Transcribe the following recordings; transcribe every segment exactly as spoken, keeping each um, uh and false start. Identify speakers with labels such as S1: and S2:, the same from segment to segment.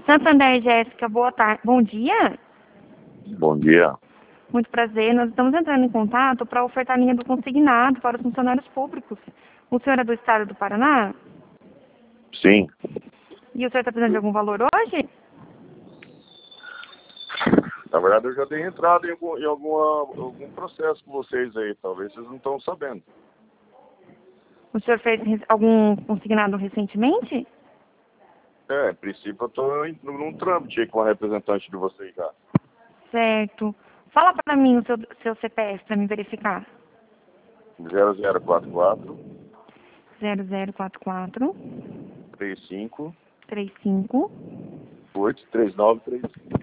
S1: Santander, Jéssica, boa tarde. Bom dia.
S2: Bom dia.
S1: Muito prazer. Nós estamos entrando em contato para ofertar a linha do consignado para os funcionários públicos. O senhor é do estado do Paraná?
S2: Sim.
S1: E o senhor está precisando de algum valor hoje?
S2: Na verdade, eu já dei entrada em, algum, em alguma, algum processo com vocês aí. Talvez vocês não estão sabendo.
S1: O senhor fez algum consignado recentemente?
S2: É, em princípio eu estou num trâmite aí com a representante de vocês já.
S1: Certo. Fala para mim o seu, seu C P F para me verificar.
S2: zero zero quatro quatro,
S1: zero zero quatro quatro,
S2: três cinco,
S1: três cinco,
S2: oito três nove três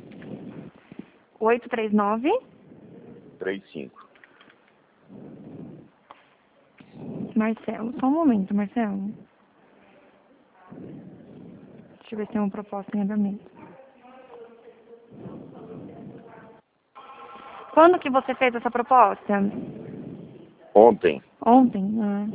S1: oito três nove.
S2: três cinco.
S1: Marcelo, só um momento, Marcelo. Deixa eu ver se tem uma proposta em andamento. Quando que você fez essa proposta?
S2: Ontem.
S1: Ontem? Ah.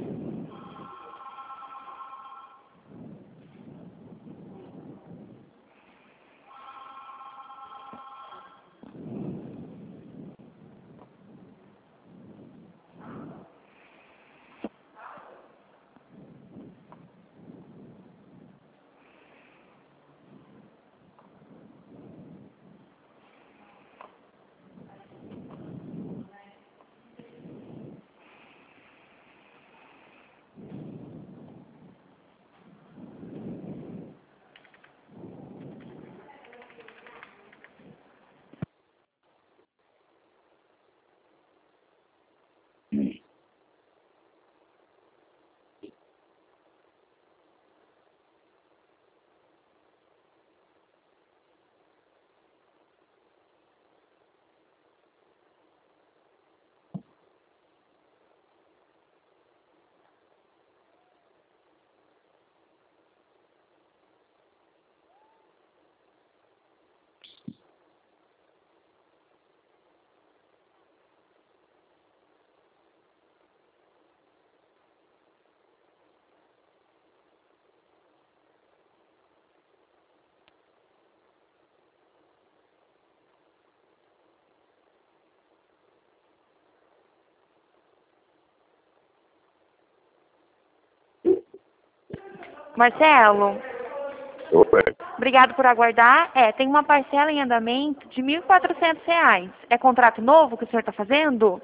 S1: Marcelo,
S2: Oi.
S1: obrigado por aguardar. É, tem uma parcela em andamento de mil e quatrocentos reais. É contrato novo que o senhor está fazendo?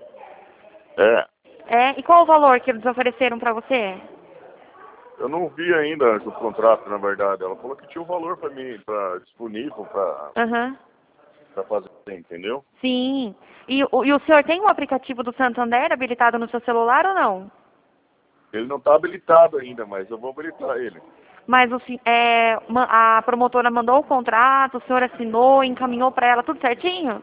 S2: É,
S1: É, e qual o valor que eles ofereceram para você?
S2: eu não vi ainda o contrato, na verdade. Ela falou que tinha um valor para mim, para disponível para
S1: Aham.
S2: para fazer, entendeu?
S1: Sim. E, o- e o senhor tem o aplicativo do Santander habilitado no seu celular ou não?
S2: Ele não está habilitado ainda, mas eu vou habilitar ele.
S1: Mas o, se- é, ma- a promotora mandou o contrato, o senhor assinou, encaminhou para ela tudo certinho?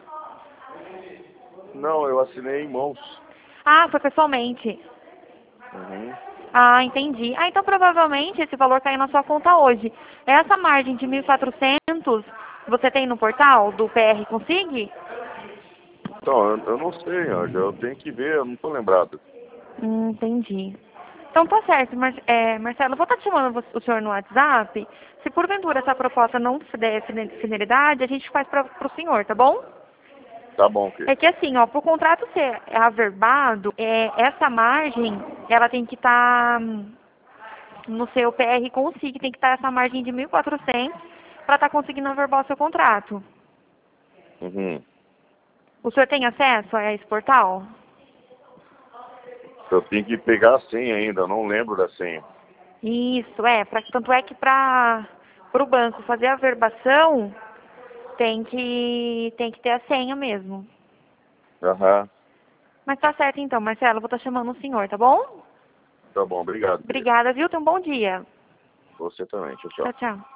S2: Não, eu assinei em mãos.
S1: Ah, foi pessoalmente.
S2: Uhum.
S1: Ah, entendi. Ah, então provavelmente esse valor caiu na sua conta hoje. Essa margem de mil e quatrocentos você tem no portal do P R Consig?
S2: Então, eu, eu não sei, Anja, eu tenho que ver, eu não estou lembrado.
S1: Hum, entendi. Então tá certo, Mar é, Marcelo, eu vou estar te chamando vo- o senhor no WhatsApp. Se porventura essa proposta não der fine- finalidade, a gente faz para o senhor, tá bom?
S2: Tá bom, ok.
S1: É que assim, ó, para o contrato ser averbado, é, essa margem, ela tem que estar no seu P R Consig, tem que estar essa margem de mil e quatrocentos para estar conseguindo averbar o seu contrato.
S2: Uhum.
S1: O senhor tem acesso a esse portal?
S2: Eu tenho que pegar a senha ainda, eu não lembro da senha.
S1: Isso, é. Pra, tanto é que para o banco fazer a averbação, tem que, tem que ter a senha mesmo.
S2: Aham.
S1: Mas tá certo então, Marcelo, eu vou estar chamando o senhor, tá bom?
S2: Tá bom, obrigado, querido.
S1: Obrigada, viu? Tenha um bom dia.
S2: Você também, tchau, tchau.
S1: Tchau, tchau.